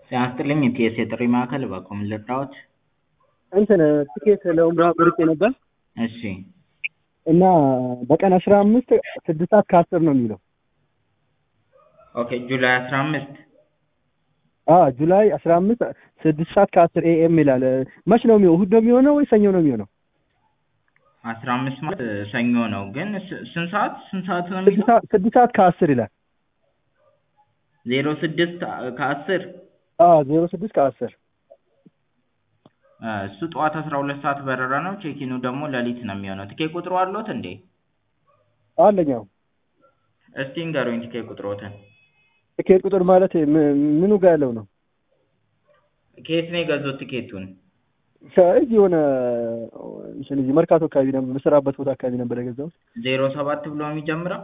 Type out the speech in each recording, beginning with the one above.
ሲያስጥልኝ የፒኤስ የጥሪ ማዕከል በቁም ልርዳዎት? እንትን ትኬት ለኡምራ ቆርጬ ነበር እሺ እና በቀን 15 6 ሰዓት ከ10 ነው የሚለው። ኦኬ ጁላይ 15 ጁላይ 15 6 ሰዓት ከ10 ኤኤም ይላል። መች ነው የሚሆነው? እሑድ ነው የሚሆነው ወይ ሰኞ ነው የሚሆነው? 15 ማለት ሰኞ ነው። ግን ስንት ሰዓት ነው የሚለው? 6 ሰዓት ከ10 ይላል። 06 ከ10 06 ከ10 እሱ ጠዋት 12 ሰዓት በረራ ነው። ቼኪኑ ደግሞ ሌሊት ነው የሚሆነው። ትኬት ቁጥሩ አለዎት እንዴ? አለኛው። እስቲ ንገሩኝ ትኬት ቁጥሮትን። ትኬት ቁጥር ማለት ምኑ ጋር ያለው ነው? ከየት ነው የገዙት ትኬቱን? ከዚህ የሆነ እዚህ መርካቶ አካባቢ ነው የምሰራበት ቦታ አካባቢ ነበር የገዛሁት። 07 ብሎ የሚጀምረው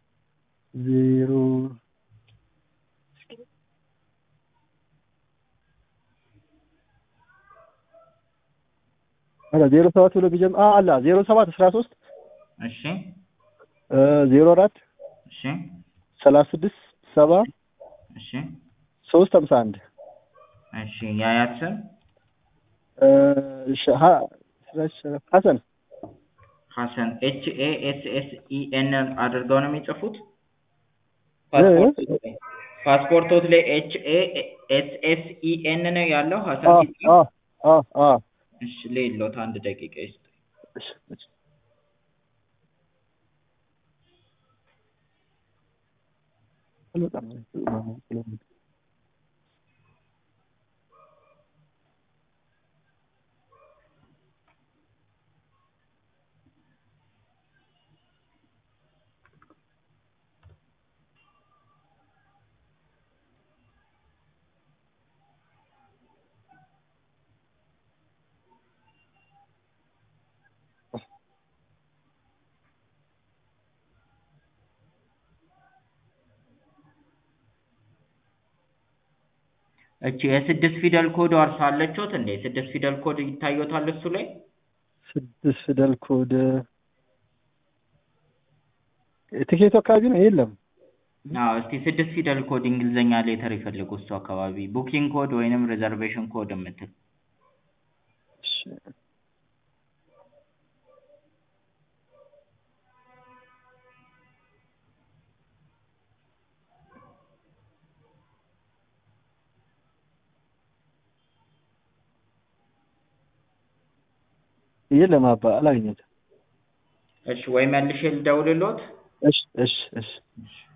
07 ብሎ ቢጀምር አለ 07 13 እሺ 04 እሺ 36 7 እሺ 351 እሺ የአያት ስም ሀሰን HASSEN አድርገው ነው የሚጽፉት? ፓስፖርቶት ላይ HASSEN ነው ያለው ሀሰን ሲጽፍ? እሺ ሌሎት አንድ ደቂቃ ይስጥ። እቺ የስድስት ፊደል ኮድ አለችዎት እንዴ? 6 ፊደል ኮድ ይታየዎታል እሱ ላይ? 6 ፊደል ኮድ ትኬቱ አካባቢ ነው የለም? እስቲ 6 ፊደል ኮድ እንግሊዘኛ ሌተር ይፈልጉ እሱ አካባቢ ቡኪንግ ኮድ ወይንም ሪዘርቬሽን ኮድ የምትል። እሺ የለም አባ አላገኘሁትም። እሺ ወይ መልሼ ልደውልልዎት? እሺ